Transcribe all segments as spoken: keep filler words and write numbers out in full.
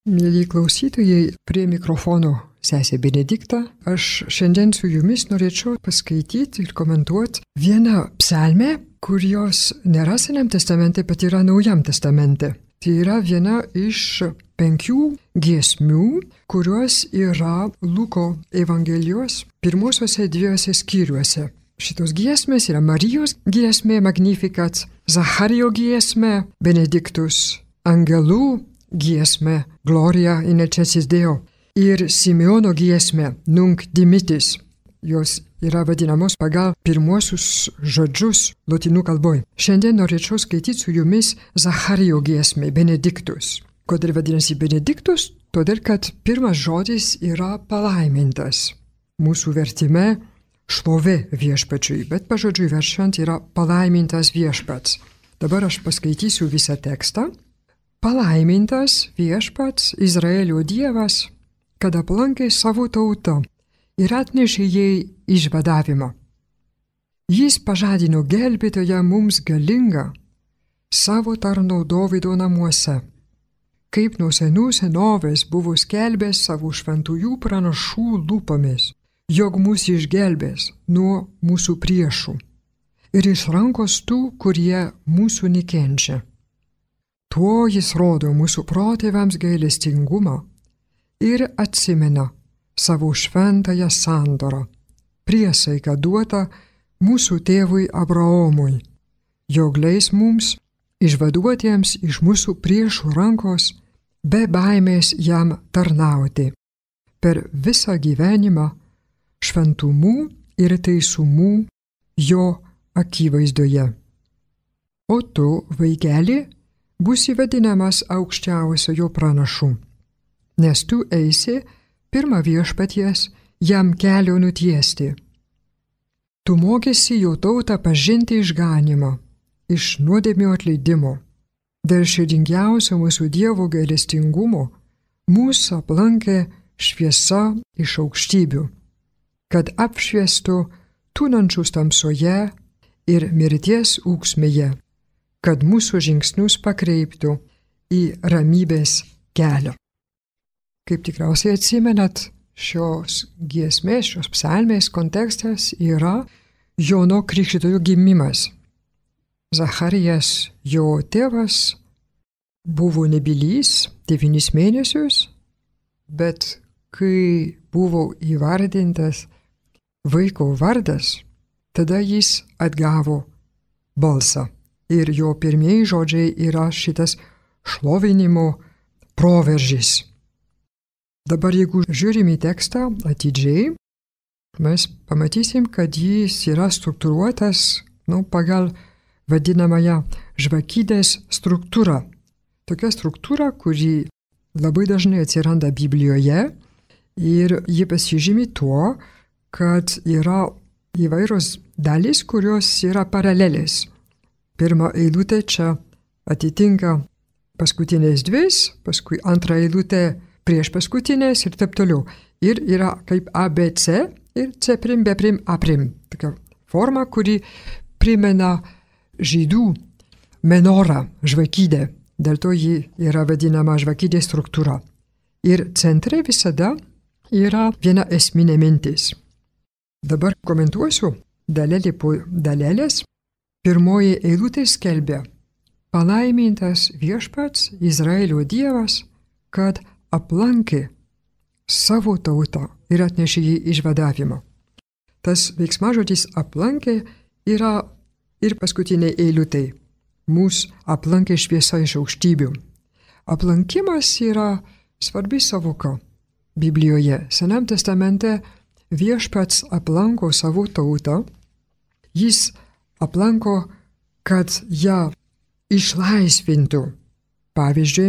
Mėly klausytojai, prie mikrofono sesė Benedikta. Aš šiandien su jumis norėčiau paskaityti ir komentuoti vieną psalmę, kurios nėra Senam testamente, bet yra Naujam testamente. Tai yra viena iš penkių giesmių, kurios yra Luko Evangelijos pirmosiuose dviejose skyriuose. Šitos giesmės yra Marijos giesmė Magnificat, Zacharijo giesmė Benedictus, angelų giesmė Gloria in excelsis Deo ir Simeono giesmė Nunc dimittis. Jos yra vadinamos pagal pirmuosius žodžius lotynų kalboj. Šiandien norėčiau skaityti su jumis Zacharijo giesmė Benedictus. Kodėl vadinasi Benedictus? Todėl, kad pirmas žodis yra palaimintas. Mūsų vertime šlovė viešpačiui, bet pažodžiui verčiant yra palaimintas viešpats. Dabar aš paskaitysiu visą tekstą. Palaimintas viešpats Izraelio Dievas, kad aplankė savo tautą ir atnešė jai išvadavimą. Jis pažadino gelbėtoją mums galingą savo tarno Dovydo namuose, kaip nuo senų senovės buvo skelbęs savo šventųjų pranašų lūpomis, jog mus išgelbės nuo mūsų priešų ir iš rankos tų, kurie mūsų nekenčia. Tuo jis rodo mūsų protėviams gailestingumą ir atsimena savo šventąją sandorą, priesaiką duotą mūsų tėvui Abraomui, jog leis mums, išvaduotiems iš mūsų priešų rankos, be baimės jam tarnauti, per visą gyvenimą šventumų ir teisumų jo akivaizdoje. O tu, vaikeli, būsi vadinamas aukščiausiojo pranašu, nes tu eisi pirmą viešpaties jam kelio nutiesti. Tu mokėsi jo tautą pažinti išganimą, iš nuodėmių atleidimo. Dėl širdingiausio mūsų Dievo gailestingumo mūsų aplankė šviesa iš aukštybių, kad apšviestų tūnančius tamsoje ir mirties ūksmėje, kad mūsų žingsnius pakreiptų į ramybės kelią. Kaip tikriausiai atsimenat, šios giesmės, šios psalmės kontekstas yra Jono Krikštytojo gimimas. Zacharijas, jo tėvas, buvo nebylys devynis mėnesius, bet kai buvo įvardintas vaiko vardas, tada jis atgavo balsą. Ir jo pirmieji žodžiai yra šitas šlovinimo proveržis. Dabar jeigu žiūrim į tekstą atidžiai, mes pamatysim, kad jis yra struktūruotas nu, pagal vadinamąją žvakidės struktūrą. Tokia struktūra, kuri labai dažnai atsiranda Biblijoje ir ji pasižymi tuo, kad yra įvairios dalys, kurios yra paralelės. Pirma eilutė čia atitinka paskutinės dvis, paskui antra eilutė prieš paskutinės ir taip toliau. Ir yra kaip A B C ir C prim, B prim, A prim. Tokia forma, kuri primena žydų menorą, žvakidę. Dėl to ji yra vadinama žvakidės struktūra. Ir centre visada yra viena esminė mintis. Dabar komentuosiu dalelį po dalelės. Pirmoji eilutė skelbia: palaimintas viešpats Izraelio Dievas, kad aplankė savo tautą ir atnešė jį išvadavimą. Tas veiksmažodis aplankė yra ir paskutinė eilutė. Mūsų aplankė šviesa iš aukštybių. Aplankimas yra svarbi savoka Biblijoje. Senam testamente viešpats aplanko savo tautą. Jis aplanko, kad ją išlaisvintų. Pavyzdžiui,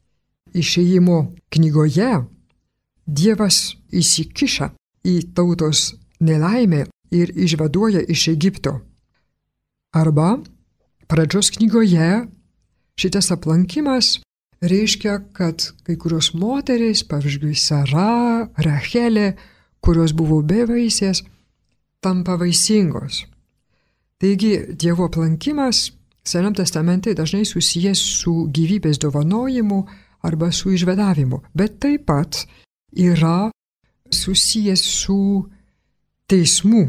Išėjimo knygoje Dievas įsikiša į tautos nelaimę ir išvaduoja iš Egipto. Arba Pradžios knygoje šitas aplankimas reiškia, kad kai kurios moterys, pavyzdžiui, Sara, Rachelė, kurios buvo bevaisės, tampa vaisingos. Taigi, Dievo aplankimas Senam testamente dažnai susijęs su gyvybės dovanojimu arba su išvadavimu, bet taip pat yra susijęs su teismu.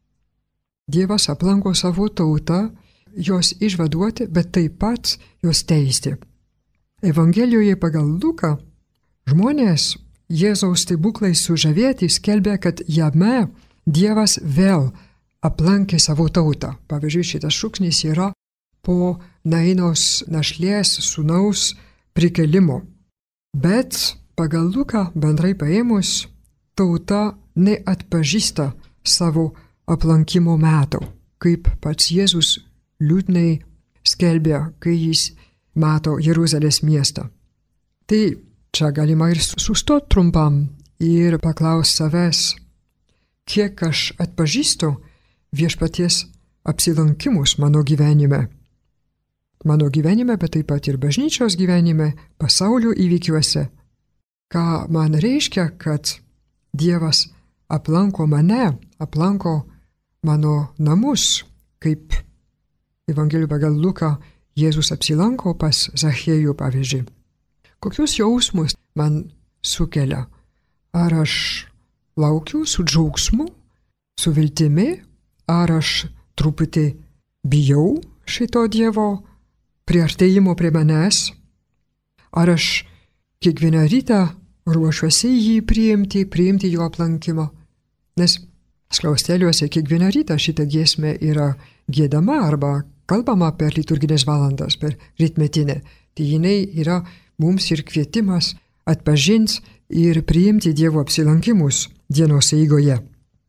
Dievas aplanko savo tautą, jos išvaduoti, bet taip pat jos teisti. Evangelijoje pagal Luką žmonės Jėzaus stebuklais sužavėti skelbia, kad jame Dievas vėl aplankė savo tautą. Pavyzdžiui, šitas šūksnis yra po Nainos našlės sūnaus prikelimo. Bet pagal Luką bendrai paėmus, tauta neatpažįsta savo aplankimo metų, kaip pats Jėzus liūdnai skelbia, kai jis mato Jeruzalės miestą. Tai čia galima ir sustoti trumpam ir paklausti savęs, kiek aš atpažįstu viešpaties apsilankimus mano gyvenime. Mano gyvenime, bet taip pat ir bažnyčios gyvenime, pasaulio įvykiuose. Ką man reiškia, kad Dievas aplanko mane, aplanko mano namus, kaip Evangelijų pagal Luką Jėzus apsilanko pas Zachiejų, pavyzdžiui. Kokius jausmus man sukelia? Ar aš laukiu su džiaugsmu, su viltimi, ar aš truputį bijau šito Dievo priartėjimo prie manęs? Ar aš kiekvieną rytą ruošiuosi jį priimti, priimti jo aplankimo? Nes skliausteliuose kiekvieną rytą šita giesmė yra giedama arba kalbama per liturginės valandas, per rytmetinę. Tai jinai yra mums ir kvietimas atpažinti ir priimti Dievo apsilankimus dienos eigoje.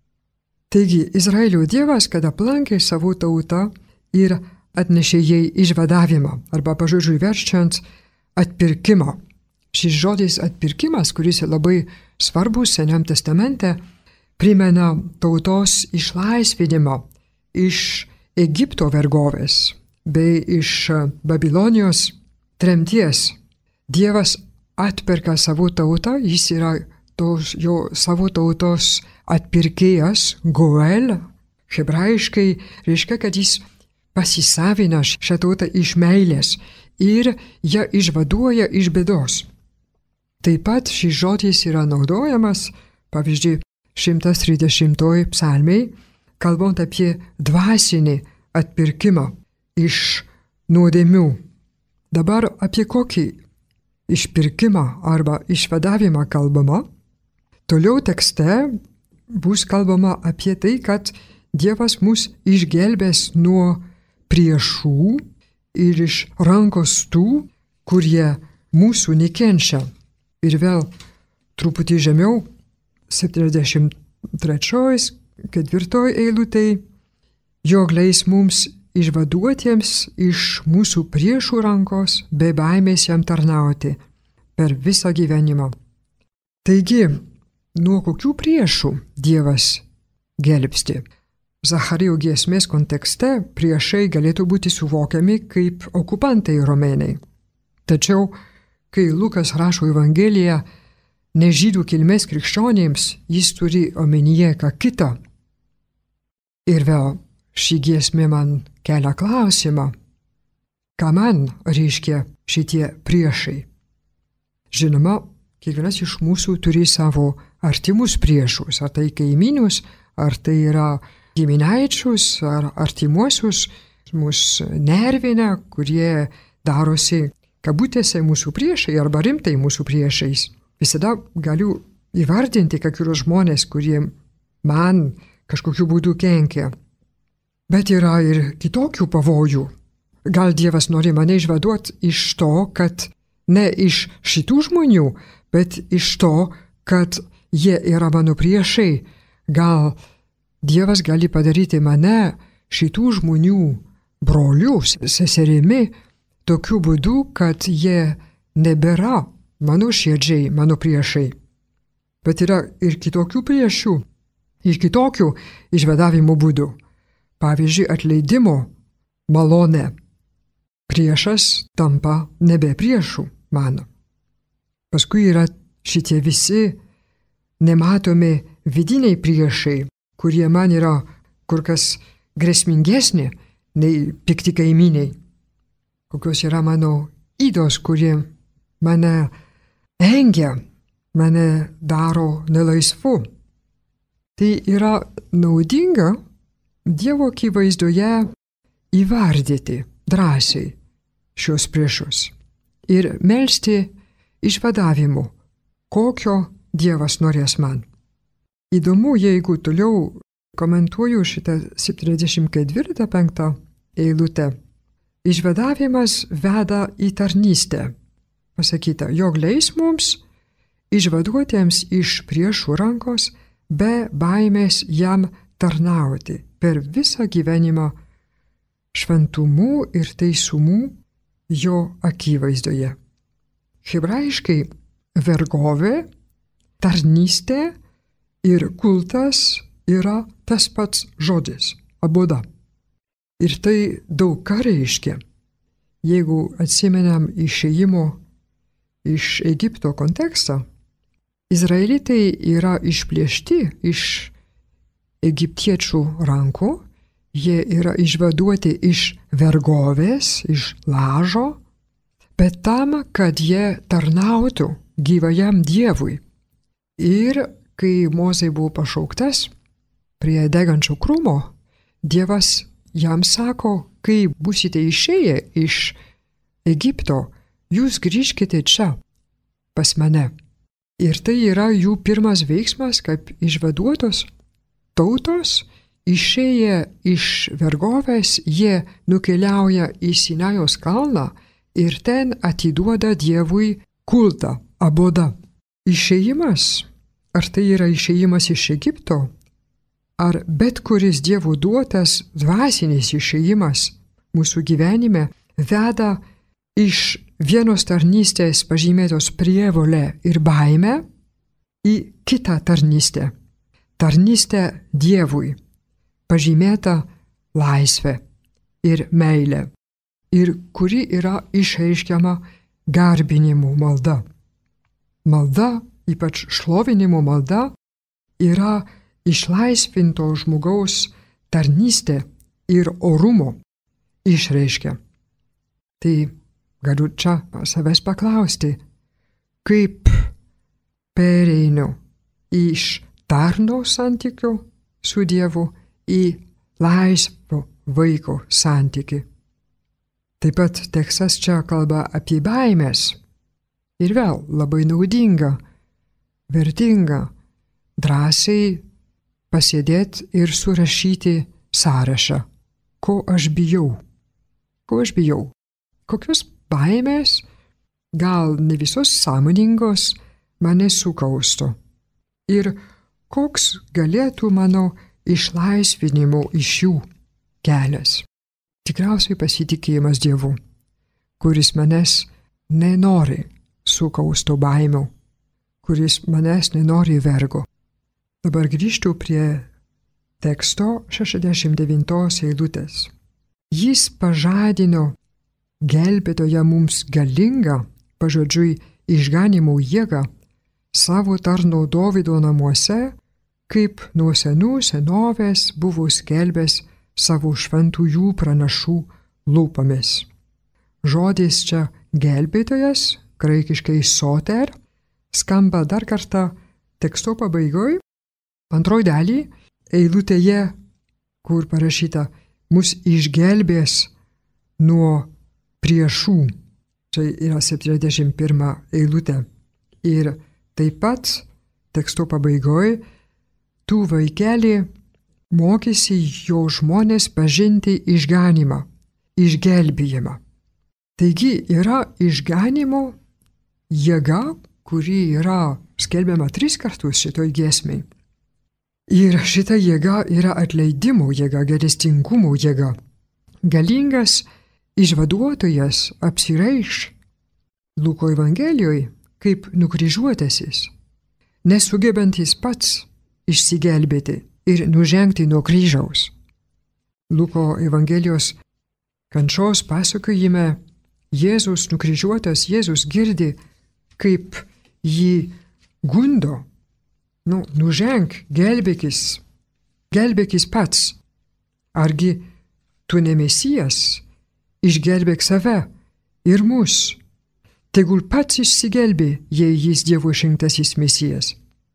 Taigi, Izraelio Dievas, kad aplankė savo tautą ir atnešė jai išvadavimą, arba pažodžiui verčiant atpirkimą. Šis žodis atpirkimas, kuris labai svarbus Senam testamente, primena tautos išlaisvinimą iš Egipto vergovės bei iš Babilonijos tremties. Dievas atperka savo tautą, jis yra tos, jo savo tautos atpirkėjas, Goel, hebrajiškai reiškia, kad jis pasisavina šią tautą iš meilės ir ją išvaduoja iš bėdos. Taip pat šis žodis yra naudojamas, pavyzdžiui, šimtas trisdešimtoji psalmei, kalbant apie dvasinį atpirkimą iš nuodėmių. Dabar apie kokį išpirkimą arba išvadavimą kalbama. Toliau tekste bus kalbama apie tai, kad Dievas mus išgelbės nuo priešų ir iš rankos tų, kurie mūsų nekenčia. Ir vėl truputį žemiau, septyniasdešimt trečioj, ketvirtoj eilutėj, jog leis mums išvaduotiems iš mūsų priešų rankos, be baimės jam tarnauti per visą gyvenimą. Taigi, nuo kokių priešų Dievas gelbsti? Zacharijo giesmės kontekste priešai galėtų būti suvokiami kaip okupantai romėnai. Tačiau, kai Lukas rašo Evangeliją nežydų kilmės krikščionėms, jis turi omenyje ką kitą. Ir vėl ši giesmė man kelia klausimą, ką man reiškia šitie priešai. Žinoma, kiekvienas iš mūsų turi savo artimus priešus, ar tai kaimynus, ar tai yra giminaičius, ar artimuosius, mus nervina, kurie darosi kabutėse mūsų priešai arba rimtai mūsų priešais. Visada galiu įvardinti kai kurios žmonės, kurie man kažkokiu būdu kenkia. Bet yra ir kitokių pavojų. Gal Dievas nori mane išvaduoti iš to, kad ne iš šitų žmonių, bet iš to, kad jie yra mano priešai. Gal Dievas gali padaryti mane šitų žmonių brolius, seserimi, tokiu būdu, kad jie nebėra mano širdžiai, mano priešai. Bet yra ir kitokių priešių, ir kitokių išvadavimo būdų. Pavyzdžiui, atleidimo malonė. Priešas tampa nebe priešų mano. Paskui yra šitie visi nematomi vidiniai priešai, kurie man yra kur kas grėsmingesni nei pikti kaimyniai. Kokios yra mano ydos, kurie mane engia, mane daro nelaisvu. Tai yra naudinga Dievo akivaizdoje įvardyti drąsiai šios priešus ir melsti išvadavimų, kokio Dievas norės man. Įdomu, jeigu toliau komentuoju šitą septyniasdešimt ketvirtą penktą eilutę. Išvadavimas veda į tarnystę. Pasakyta, jog leis mums išvaduotiems iš priešų rankos be baimės jam tarnauti per visą gyvenimą šventumu ir teisumu jo akivaizdoje. Hebrajiškai vergovė, tarnystė ir kultas yra tas pats žodis – aboda. Ir tai daug ką reiškia. Jeigu atsimenam išėjimo iš Egipto kontekstą, izraelitai yra išplėšti iš egiptiečių rankų, jie yra išvaduoti iš vergovės, iš lažo, bet tam, kad jie tarnautų gyvajam Dievui. Ir kai Mozė buvo pašauktas prie degančio krūmo, Dievas jam sako, kai būsite išėję iš Egipto, jūs grįžkite čia, pas mane. Ir tai yra jų pirmas veiksmas, kaip išvaduotos tautos, išėję iš vergovės, jie nukeliauja į Sinajaus kalną ir ten atiduoda Dievui kultą, abodą. Išėjimas, ar tai yra išėjimas iš Egipto, ar bet kuris Dievo duotas dvasinis išėjimas mūsų gyvenime veda iš vienos tarnystės pažymėtos prievolę ir baimę į kitą tarnystę. Tarnystė Dievui, pažymėta laisvė ir meilė, ir kuri yra išreiškiama garbinimu malda. Malda, ypač šlovinimo malda, yra išlaisvinto žmogaus tarnystė ir orumo išreiškia. Tai galiu čia savęs paklausti, kaip pereinu iš tarno santykių su Dievu į laisvo vaiko santykį. Taip pat tekstas čia kalba apie baimės. Ir vėl labai naudinga, vertinga, drąsiai pasėdėti ir surašyti sąrašą, ko aš bijau. Ko aš bijau? Kokios baimės, gal ne visos sąmoningos, mane sukausto. Ir koks galėtų mano išlaisvinimo iš jų kelias? Tikriausiai pasitikėjimas Dievu, kuris manęs nenori sukausto baimių, kuris manęs nenori vergo. Dabar grįžtu prie teksto šešiasdešimt devintos eilutės. Jis pažadino gelbėtoją mums galingą, pažodžiui, išganimo jėgą savo tarno Dovydo namuose, kaip nuo senų senovės buvo skelbęs savo šventųjų pranašų lūpomis. Žodis čia gelbėtojas, graikiškai soter, skamba dar kartą teksto pabaigoje, antroji dalį, eilutėje, kur parašyta, mus išgelbės nuo priešų. Tai yra septyniasdešimt pirma eilutė. Ir taip pat teksto pabaigoje, tu vaikeli mokysi jo žmonės pažinti išganimą, išgelbėjimą. Taigi yra išganimo jėga, kuri yra skelbiama tris kartus šitoj giesmei. Ir šita jėga yra atleidimo jėga, gailestingumo jėga. Galingas išvaduotojas apsireiš Luko Evangelijoje kaip nukryžiuotasis, nesugebantis pats išsigelbėti ir nužengti nuo kryžiaus. Luko Evangelijos kančios pasakojime Jėzus nukryžiuotas, Jėzus girdi, kaip jį gundo. Nu, nuženk, gelbėkis, gelbėkis pats. Argi tu ne Mesijas, išgelbėk save ir mus. tegul pats išsigelbė, jei jis Dievo išrinktasis Mesijas.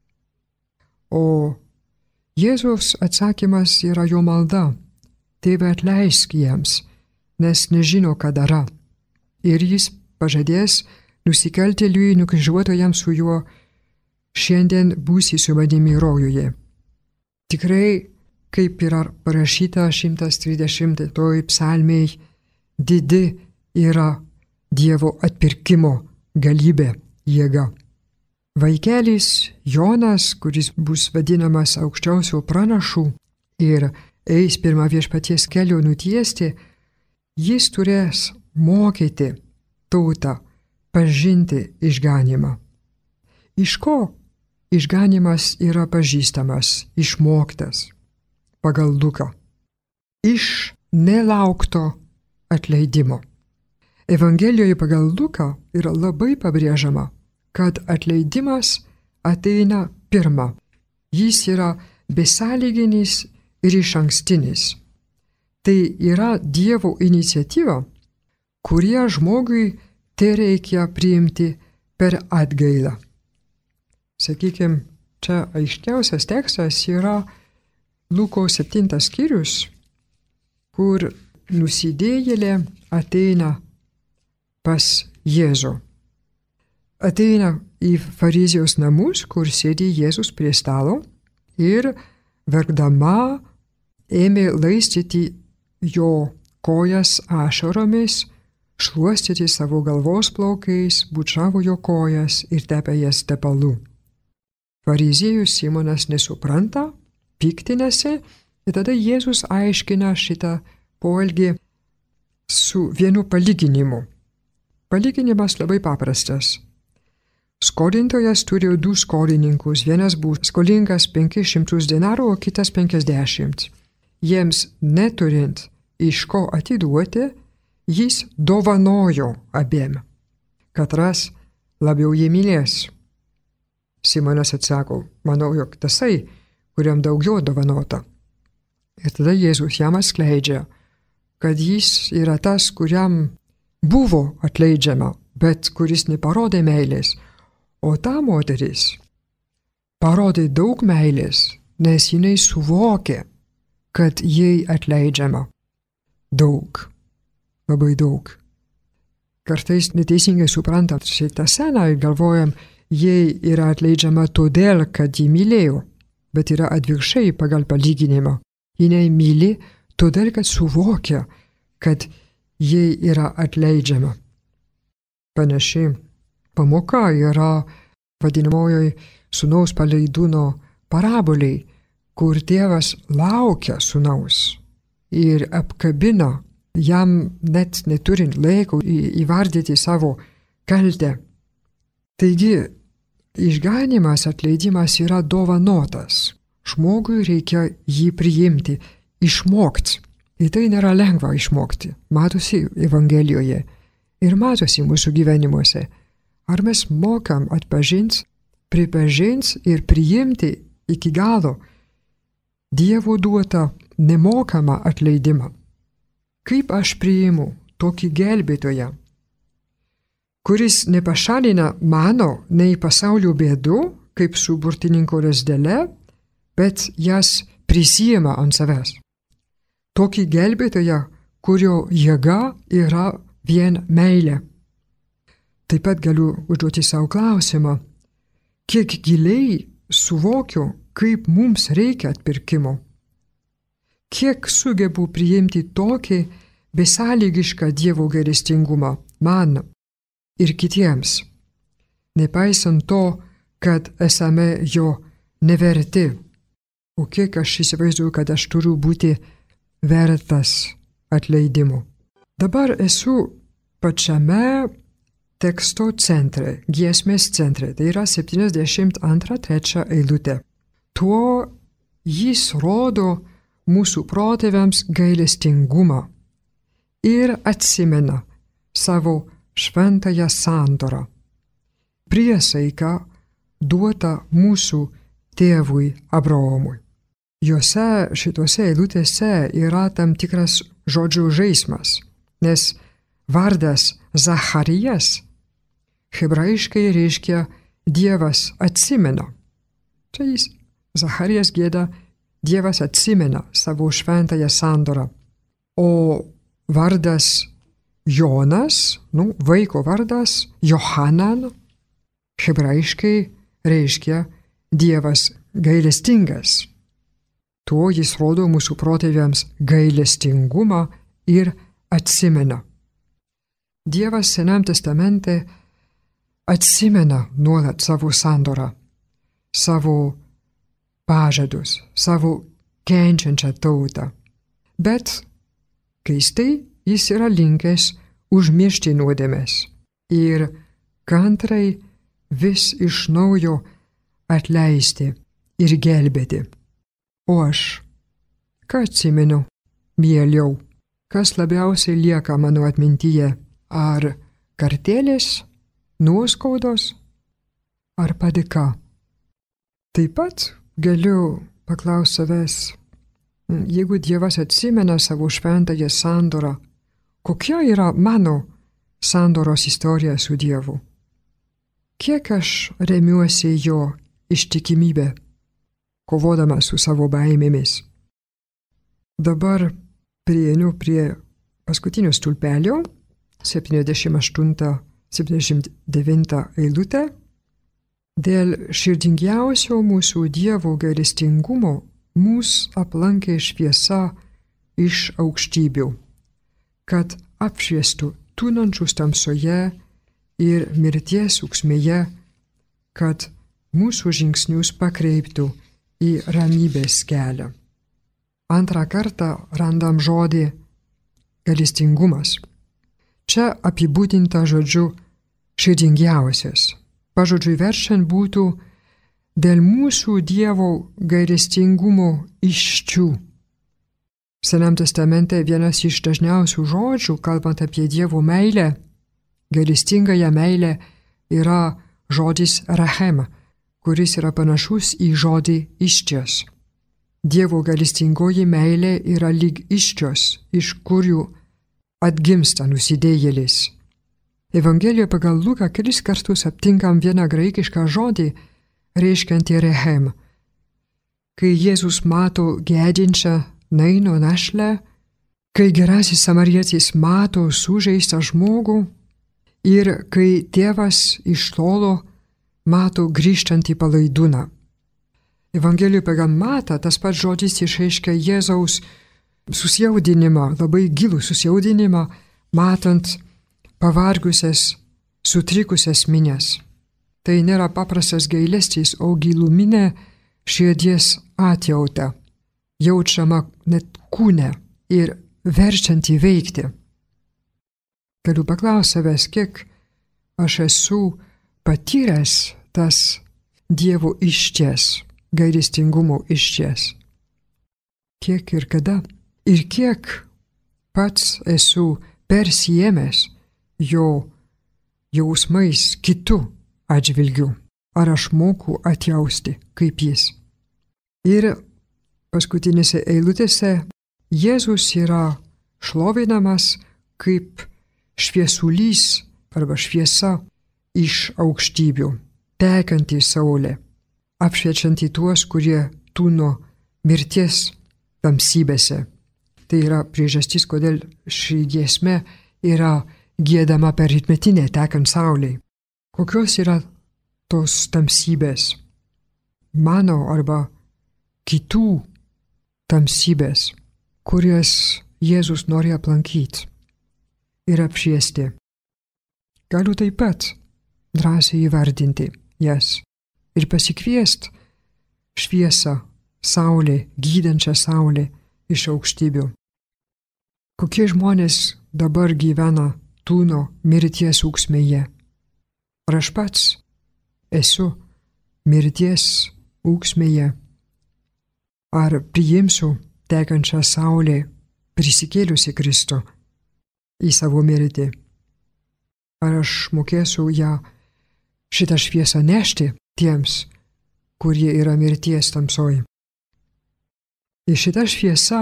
O Jėzaus atsakymas yra jo malda: Tėve, atleisk jiems, nes nežino, ką daro. Ir jis pažadės nusikaltėliui nukryžiuotojam su juo: šiandien būsi su manimi rojuje. Tikrai, kaip yra parašyta šimtas trisdešimtoj psalmėj, didi yra Dievo atpirkimo galybė, jėga. Vaikelis Jonas, kuris bus vadinamas aukščiausio pranašu ir eis pirmą viešpaties kelio nutiesti, jis turės mokyti tautą pažinti išganimą. Iš ko išganimas yra pažįstamas, išmoktas pagal Luką? Iš nelaukto atleidimo. Evangelijoje pagal Luką yra labai pabrėžiama, kad atleidimas ateina pirma. Jis yra besąlyginis ir išankstinis. Tai yra Dievo iniciatyva, kurie žmogui tai reikia priimti per atgailą. Sakykime, čia aiškiausias tekstas yra Luko septintas skyrius, kur nusidėjėlė ateina pas Jėzų. Ateina į Farizijos namus, kur sėdi Jėzus prie stalo ir verkdama ėmė laistyti jo kojas ašaromis, šluostyti savo galvos plaukais, bučiavo jo kojas ir tepė jas tepalu. Fariziejus Simonas nesupranta, piktinasi, ir tada Jėzus aiškina šitą poelgį su vienu palyginimu. Palyginimas labai paprastas. Skolintojas turėjo du skolininkus, vienas buvo skolingas penkis šimtus denarų, o kitas penkiasdešimt. Jiems neturint iš ko atiduoti, jis dovanojo abiem. Katras labiau jį mylės. Simonas atsako: manau, jog tasai, kuriam daugiau dovanota. Ir tada Jėzus jam atskleidžia, kad jis yra tas, kuriam buvo atleidžiama, bet kuris neparodė meilės. O ta moteris parodė daug meilės, nes jinai suvokė, kad jai atleidžiama daug, labai daug. Kartais neteisingai suprantam šitą sceną ir galvojam, jai yra atleidžiama todėl, kad jį mylėjo, bet yra atvirkščiai pagal palyginimą. Jinai myli todėl, kad suvokia, kad jai yra atleidžiama. Panaši pamoka yra vadinamojoje sūnaus paleidūno paraboliai, kur tėvas laukia sūnaus ir apkabina, jam net neturint laiko įvardyti savo kaltę. Taigi, išganimas, atleidimas yra dovanotas. Žmogui reikia jį priimti, išmokti. Ir tai nėra lengva išmokti. Matosi Evangelijoje ir matosi mūsų gyvenimuose. Ar mes mokam atpažinti, pripažinti ir priimti iki galo Dievo duotą nemokamą atleidimą? Kaip aš priimu tokį gelbėtoją, kuris nepašalina mano nei pasaulio bėdų, kaip su burtininko lazdele, bet jas prisijima ant savęs? Tokį gelbėtoją, kurio jėga yra vien meilė. Taip pat galiu užduoti savo klausimą, kiek giliai suvokiu, kaip mums reikia atpirkimo. Kiek sugebu priimti tokį besąlygišką Dievo gailestingumą man ir kitiems, nepaisant to, kad esame jo neverti. O kiek aš įsivaizduoju, kad aš turiu būti vertas atleidimo. Dabar esu pačiame teksto centre, giesmės centre, tai yra septyniasdešimt antra trečia eilutė. Tuo jis rodo mūsų protėviams gailestingumą ir atsimena savo šventąją sandorą, priesaiką duotą mūsų tėvui Abraomui. Jose šitose eilutėse yra tam tikras žodžių žaismas, nes vardas Zacharijas hebrajiškai reiškia Dievas atsimena. Čia jis Zacharijas gieda, Dievas atsimena savo šventąją sandorą. O vardas Jonas, nu, vaiko vardas Johanan, hebrajiškai reiškia Dievas gailestingas. Tuo jis rodo mūsų protėviams gailestingumą ir atsimena. Dievas Senam testamente atsimena nuolat savo sandorą, savo pažadus, savo kenčiančią tautą. Bet keistai jis yra linkęs užmiršti nuodėmes ir kantrai vis iš naujo atleisti ir gelbėti. O aš, ką atsimenu, mieliau, kas labiausiai lieka mano atmintyje, ar kartėlės, nuoskaudos, ar padėka? Taip pat galiu paklausti savęs, jeigu Dievas atsimena savo šventąją sandorą, kokia yra mano sandoros istorija su Dievu? Kiek aš remiuosi jo ištikimybę, kovodama su savo baimėmis? Dabar prieinu prie paskutinio stulpelio, septyniasdešimt aštunta septyniasdešimt devinta eilutė. Dėl širdingiausio mūsų Dievo gailestingumo mus aplankė šviesa iš aukštybių, kad apšviestų tūnančius tamsoje ir mirties ūksmėje, kad mūsų žingsnius pakreiptų į ramybės kelią. Antrą kartą randam žodį gailestingumas. Čia apibūdinta žodžiu širdingiausias. Pažodžiui verčiant būtų dėl mūsų Dievo gailestingumo iščių. Senam testamente vienas iš dažniausių žodžių, kalbant apie Dievo meilę, gailestingąją meilę, yra žodis rahem, kuris yra panašus į žodį iščias. Dievo gailestingoji meilė yra lyg iščios, iš kurių atgimsta nusidėjėlis. Evangelijoje pagal Luką kelis kartus aptinkam vieną graikišką žodį, reiškiantį rehem. Kai Jėzus mato gedinčią Naino našlę, kai gerasis samarietis mato sužeistą žmogų ir kai tėvas iš tolo mato grįžtantį palaidūną. Evangelijoje pagal Matą tas pats žodis išreiškia Jėzaus susijaudinimą, labai gilų susijaudinimą, matant pavargusias, sutrikusias minias. Tai nėra paprastas gailestis, o giluminė širdies atjauta, jaučiama net kūne ir verčianti veikti. Galiu paklausti savęs, kiek aš esu patyręs tas Dievo išties, gailestingumo išties. Kiek ir kada. Ir kiek pats esu persijėmęs jo jausmais kitų atžvilgių. Ar aš moku atjausti kaip jis. Ir paskutinėse eilutėse Jėzus yra šlovinamas kaip šviesulys arba šviesa iš aukštybių, tekanti saulė, apšviečianti tuos, kurie tūno mirties tamsybėse. Tai yra priežastis, kodėl ši giesmė yra giedama per rytmetinę tekant saulei. Kokios yra tos tamsybės? Mano arba kitų tamsybės, kurias Jėzus nori aplankyti ir apšviesti. Galiu taip pat drąsiai įvardinti jas ir pasikviesti šviesą, saulė, gydančią saulę iš aukštybių. Kokie žmonės dabar gyvena tūno mirties ūksmėje? Ar aš pats esu mirties ūksmėje? Ar priimsiu tekančią saulę prisikėliusi Kristų į savo mirtį? Ar aš mokėsiu ją šitą šviesą nešti tiems, kurie yra mirties tamsoj? Ir šita šviesa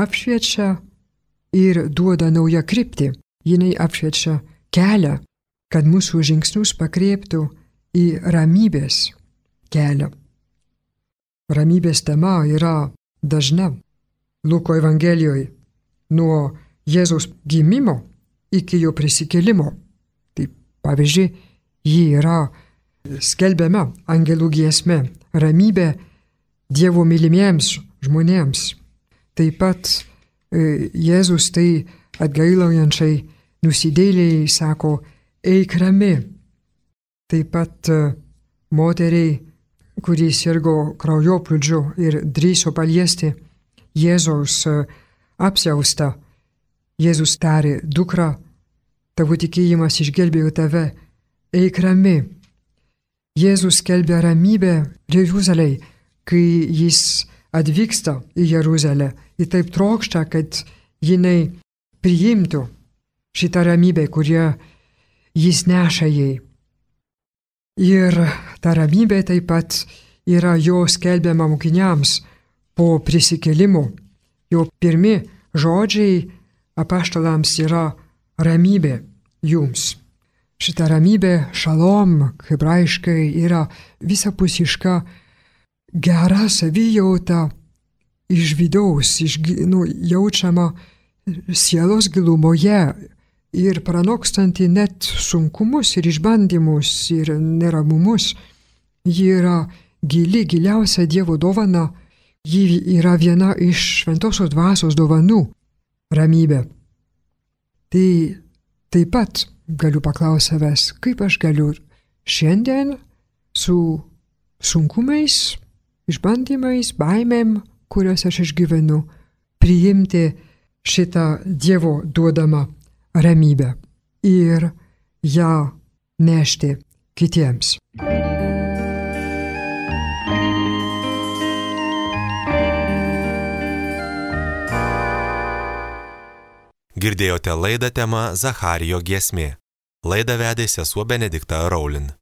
apšviečia ir duoda naują kryptį. Jinai apšviečia kelią kad mūsų žingsnius pakreiptų į ramybės kelią. Ramybės tema yra dažna Luko Evangelijoje nuo Jėzaus gimimo iki jo prisikėlimo. Tai pavyzdžiui, ji yra skelbiama angelų giesme ramybė Dievo mylimiems žmonėms. Taip pat e, Jėzus tai atgailaujančiai nusidėjėliai sako, eik rami. Taip pat e, moteriai, kuri sirgo kraujoplūdžiu ir drįso paliesti Jėzaus apsiaustą, Jėzus tarė, dukra, tavo tikėjimas išgelbėjo tave, eik rami. Jėzus skelbia ramybę Jeruzalei, kai jis atvyksta į Jeruzalę. Jis taip trokšta, kad jinai priimtų šitą ramybę, kurią jis neša jai. Ir ta ramybė taip pat yra jo skelbiama mokiniams po prisikėlimo. Jo pirmi žodžiai apaštalams yra ramybė jums. Šita ramybė, šalom, hebrajiškai yra visapusiška gera savijauta iš vidaus, iš, nu, jaučiama sielos gilumoje ir pranokstanti net sunkumus ir išbandymus ir neramumus. Ji yra gili, giliausia Dievo dovana. Ji yra viena iš šventosios dvasios dovanų – ramybė. Tai taip pat galiu paklausti savęs, kaip aš galiu šiandien su sunkumais, išbandymais, baimėm, kurias aš išgyvenu, priimti šitą Dievo duodamą ramybę ir ją nešti kitiems. Girdėjote laidą tema Zacharijo giesmė. Laidą vedė sesuo Benedikta Raulin.